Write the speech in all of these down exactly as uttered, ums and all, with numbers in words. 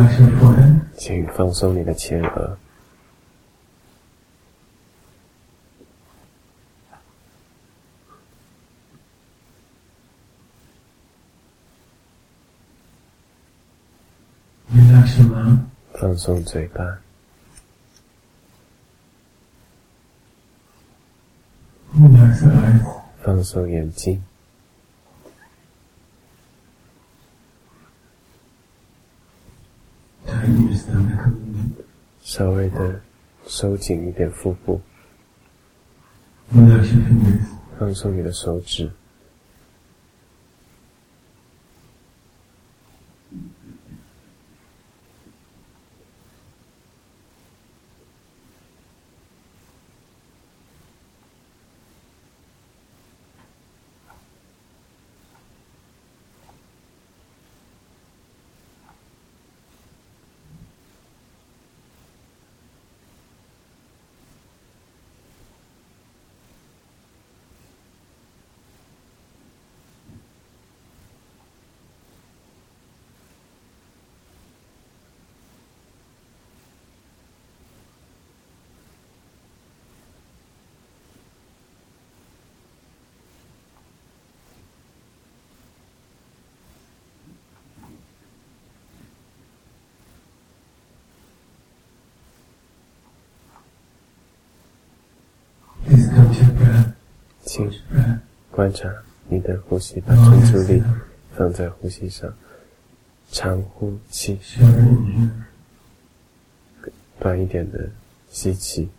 Relax your forehead. 请放松你的前额。 Relax your mouth. 放松嘴巴。 Relax your eyes. 放松眼睛。 Tighten your stomach a little bit. 稍微的收紧一点腹部。 Relax your fingers. 放松你的手指。 Please count your breath. 请 Breath. 观察你的呼吸，把专注力放在呼吸上。长呼气， Short inhale. 短一点的吸气。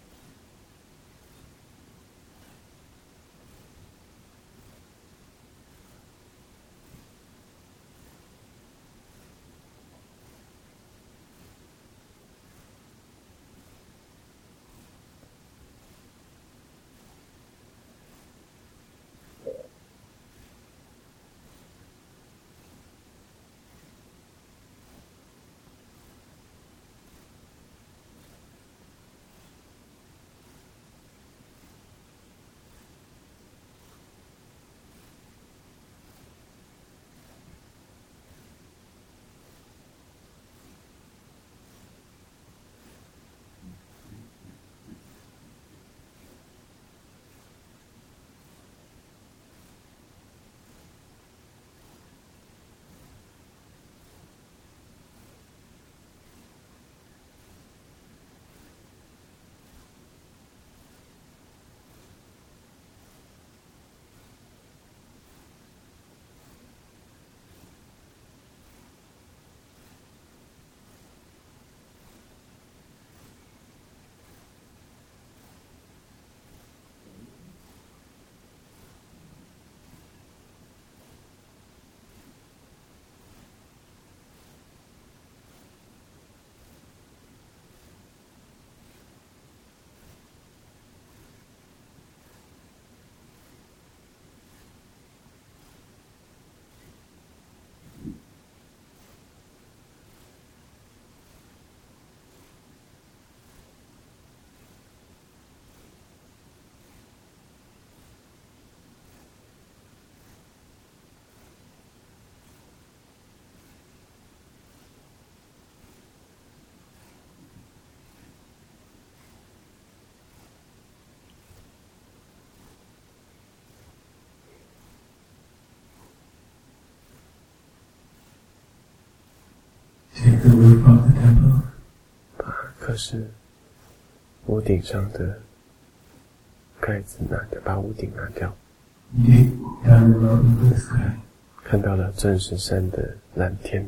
Take the roof off the temple. 把可是屋顶上的盖子拿掉，把屋顶拿掉。 Deep down the mountain blue sky. 看到了钻石山的蓝天。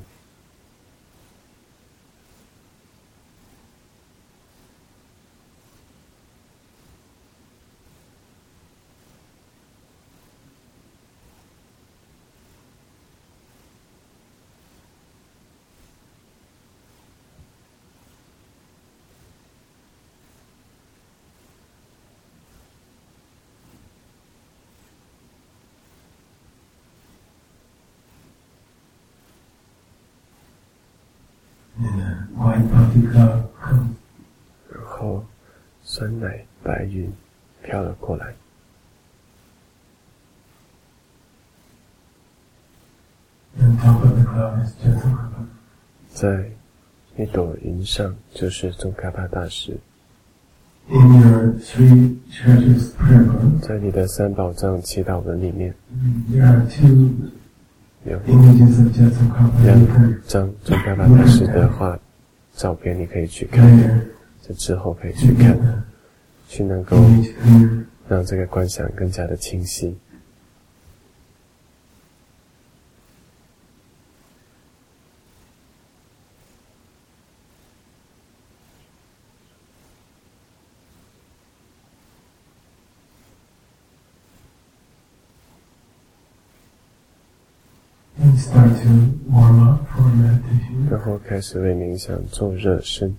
And a white puffy cloud comes. 然后酸奶白云飘了过来。 On top of the cloud is Jyotirmala. 在一朵云上就是宗喀巴大师。 In your three treasures prayer book, 在你的三宝藏祈祷文里面， there are two 有 images of Jetsakapa. 两张宗喀巴大师的画照片，你可以去看，这之后可以去看，去能够让这个观想更加的清晰。 And start to warm up for meditation. 然后开始为冥想做热身。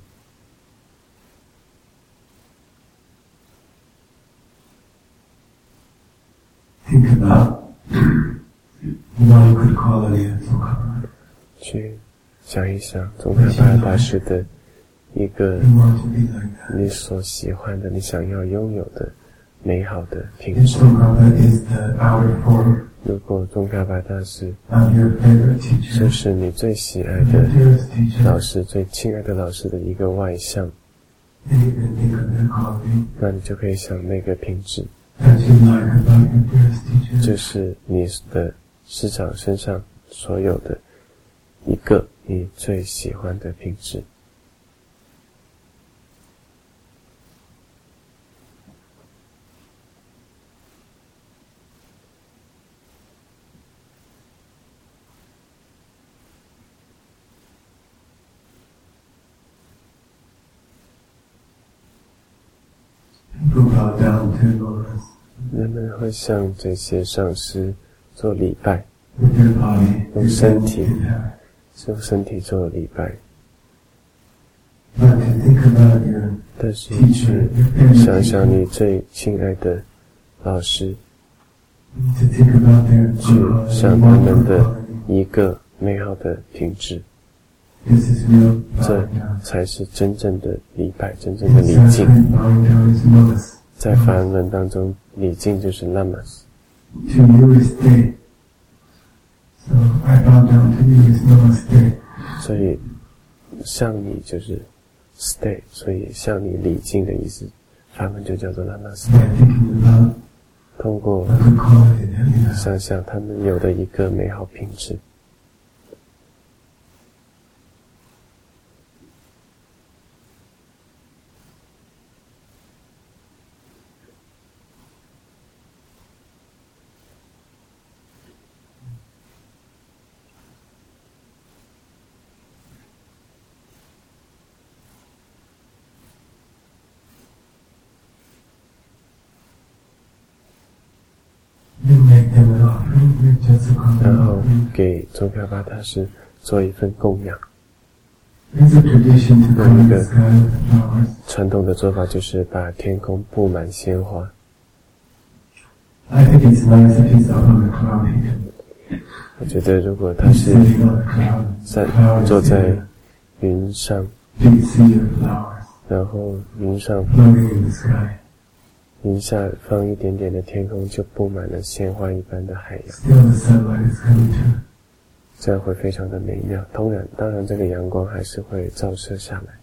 Think about one good quality of Tsongkhapa. 去想一想宗喀巴大师的一个 You want to be like that. 你所喜欢的、你想要拥有的美好的品 And 质。 Tsongkhapa is the outer form 如果宗喀巴大师 of your favorite teacher, 就是你最喜爱 your 的 dearest teacher, 老师、最亲爱的老师的一个外向， then you can think of that quality 那你就可以想那个品质， that you like about your dearest teacher. 就是你的师长身上所有的一个你最喜欢的品质。 People bow down to Lotus 人们会向这些上师做礼拜， with their body, Yung their senti. soul intact. 用身体做礼拜。 But to think about your 但是 teacher, 去 your favorite 想想 teacher, 你最亲爱的老师， to think about their 去 good quality, 想他 one 们 good 的 quality. 一个美好的品质， This is real 这 bowing down. 才是真正的礼拜，真正的 In 礼敬。 Sanskrit, bowing down is namas. 在梵文当中，礼敬就是 lamas， To you is day. So I bow down to you is namaste. 所以向你就是 stay， 所以向你礼敬的意思，梵文就叫做 lamas。 By thinking about 通过 the good quality that you have. 想想他们有的一个美好品质。 You make them an offering, you just a 然后 offering. 给宗喀巴大师做一份供养。 There's a tradition to cover Okay. the sky with flowers. 传统的做法就是把天空布满鲜花。 I think it's nice if he's up on the cloud. He can 我觉得如果他 he's 是 sitting on the cloud. 在 Clouds 坐 in 在 a 云上， big sea of flowers 然后云上 floating in the sky. 云下放一点点的天空，就布满了鲜花一般的海洋， Still the sunlight is coming to. 这样会非常的美妙。当然，当然这个阳光还是会照射下来。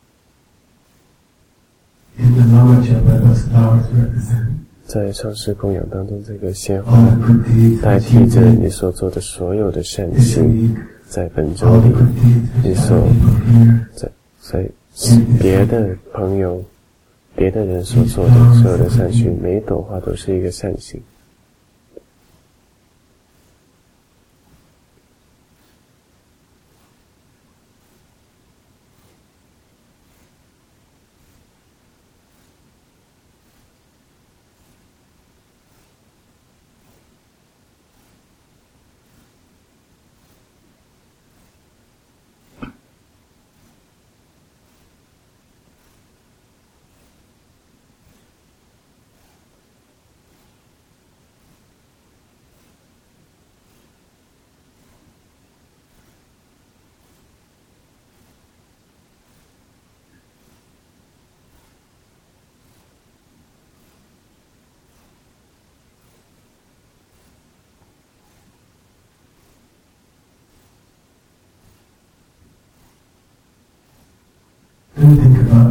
In the knowledge of what those flowers represent. 在上师供养当中，这个鲜 All 花 the good deeds 代 that 替 you 着 did 你所做的所有的善 this 行， week. 在本周 All the 里， good deeds 你 which 所 other people here. 在在别的朋友、别的人所做的所有的善行，每一朵花都是一个善行。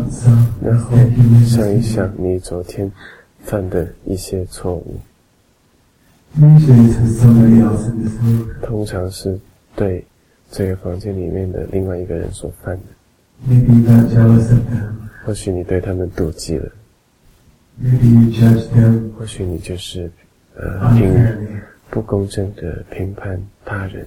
然后想一想你昨天犯的一些错误，通常是对这个房间里面的另外一个人所犯的。或许你对他们妒忌了，或许你就是呃评不公正的评判他人。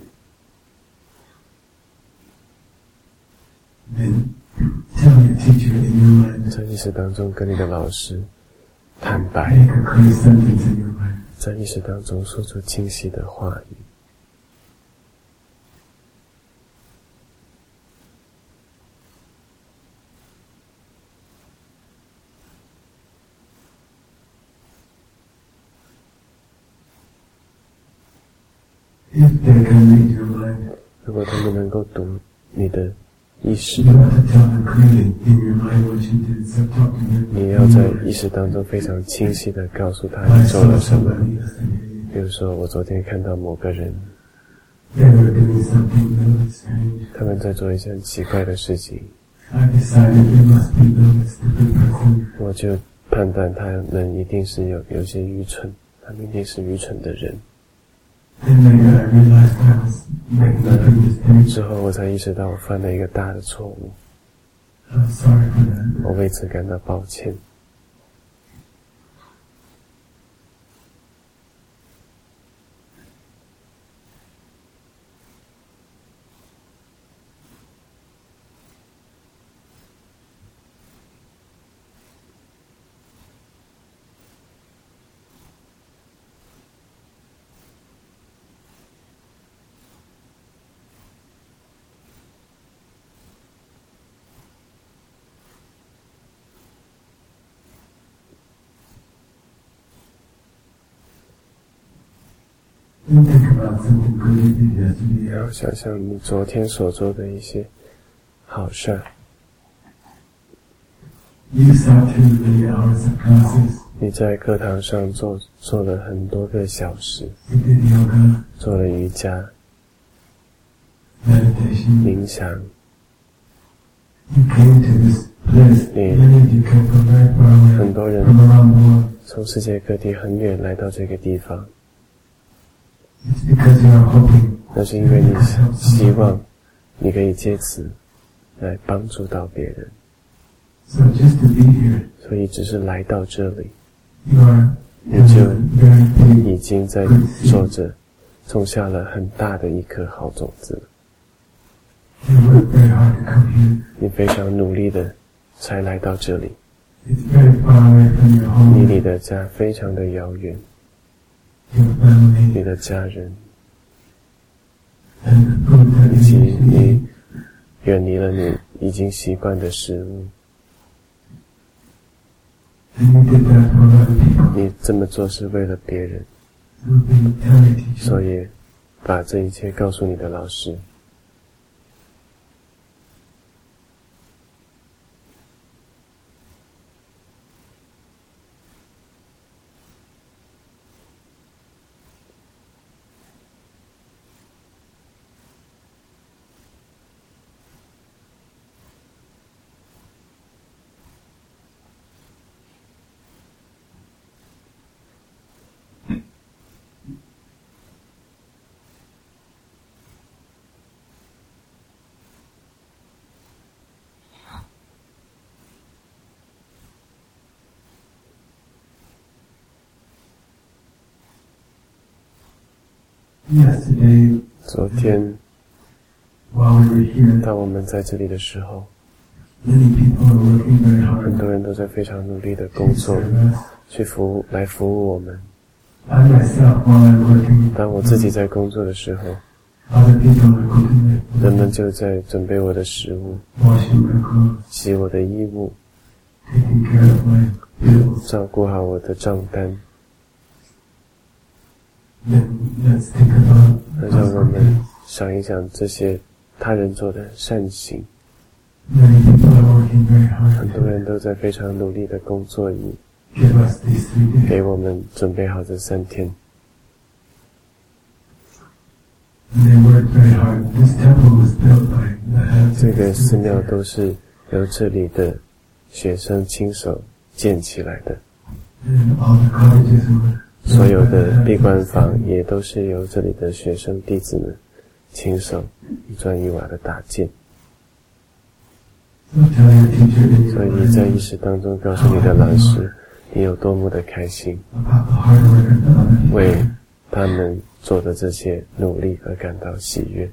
在意识当中跟你的老师坦白，在意识当中说出清晰的话语。如果他们能够读你的意识，你要在意识当中非常清晰地告诉他你做了什么。比如说，我昨天看到某个人，他们在做一些很奇怪的事情，我就判断他们一定是有有些愚蠢，他们一定是愚蠢的人。之后我才意识到我犯了一个大的错误，我为此感到抱歉。你要想象你昨天所做的一些好事儿。你在课堂上做做了很多个小时，做了瑜伽、冥想。你很多人从世界各地很远来到这个地方。那是因为你希望你可以借此来帮助到别人，所以只是来到这里，你就已经在做着种下了很大的一颗好种子了。你非常努力的才来到这里，离你的家非常的遥远，你的家人，以及你远离了你已经习惯的食物。你这么做是为了别人，所以把这一切告诉你的老师。昨天当我们在这里的时候，很多人都在非常努力的工作，去服务来服务我们。当我自己在工作的时候，人们就在准备我的食物，洗我的衣物，照顾好我的账单。那让我们想一想这些他人做的善行。很多人都在非常努力的工作，以给我们准备好这三天。这个寺庙都是由这里的学生亲手建起来的。所有的闭关房也都是由这里的学生弟子们亲手一砖一瓦的搭建。所以你在意识当中告诉你的老师，你有多么的开心，为他们做的这些努力而感到喜悦。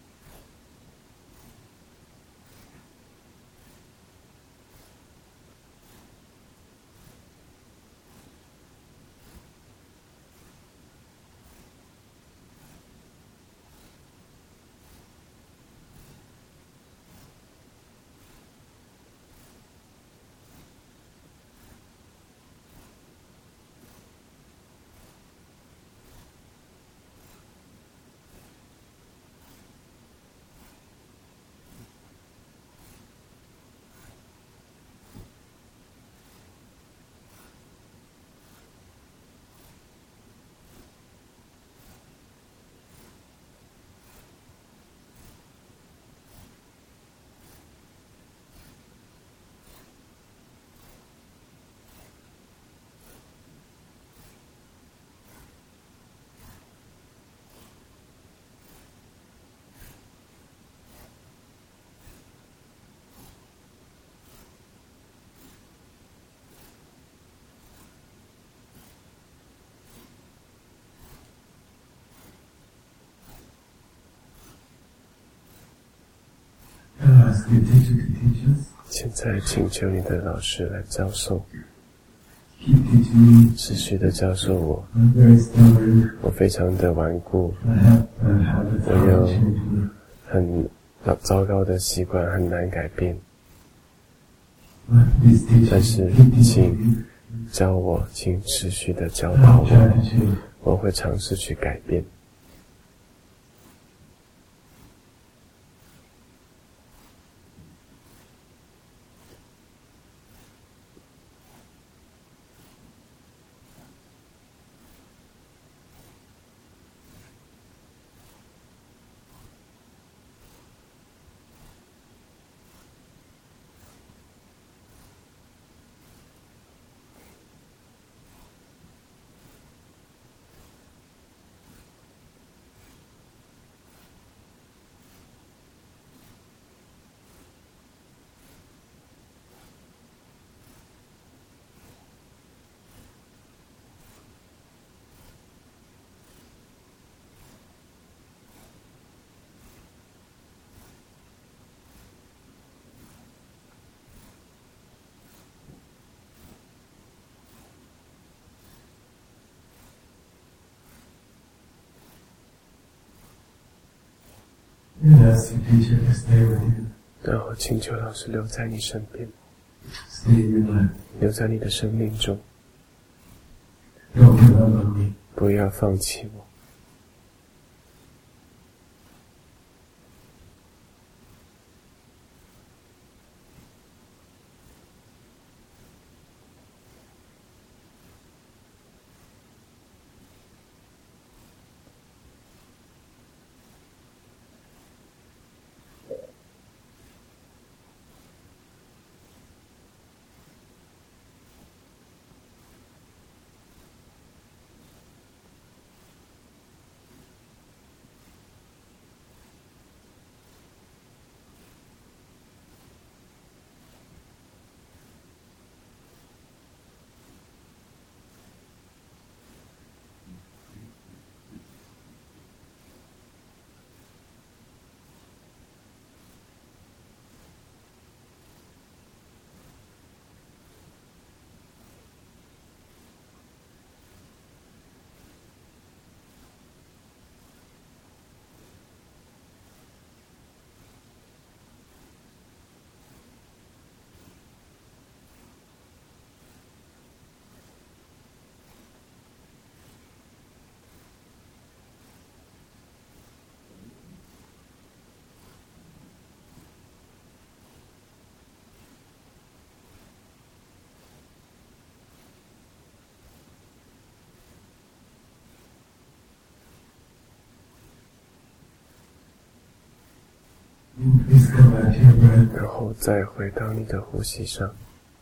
现在请求你的老师来教授，持续的教授我。我非常的顽固，我有很糟糕的习惯，很难改变。但是请教我，请持续的教导我，我会尝试去改变。然后请求老师留在你身边，留在你的生命中，不要放弃我。然后再回到你的呼吸上，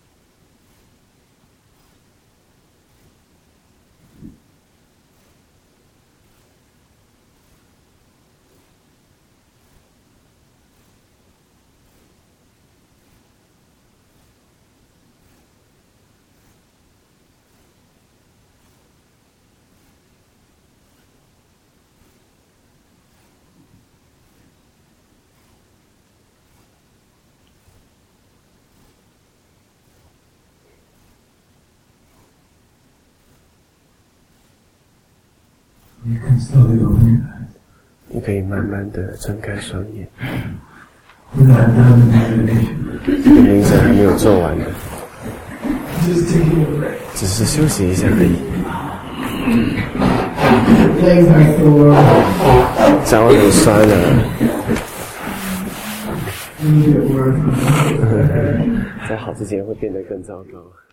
You can slowly open your eyes. 你可以慢慢的睁开双眼。 We're not done with meditation. 冥想还没有做完的， Just taking a break. 只是休息一下而已。 Legs are sore. 脚很酸了。 You need it worse. 再好之前会变得更糟糕。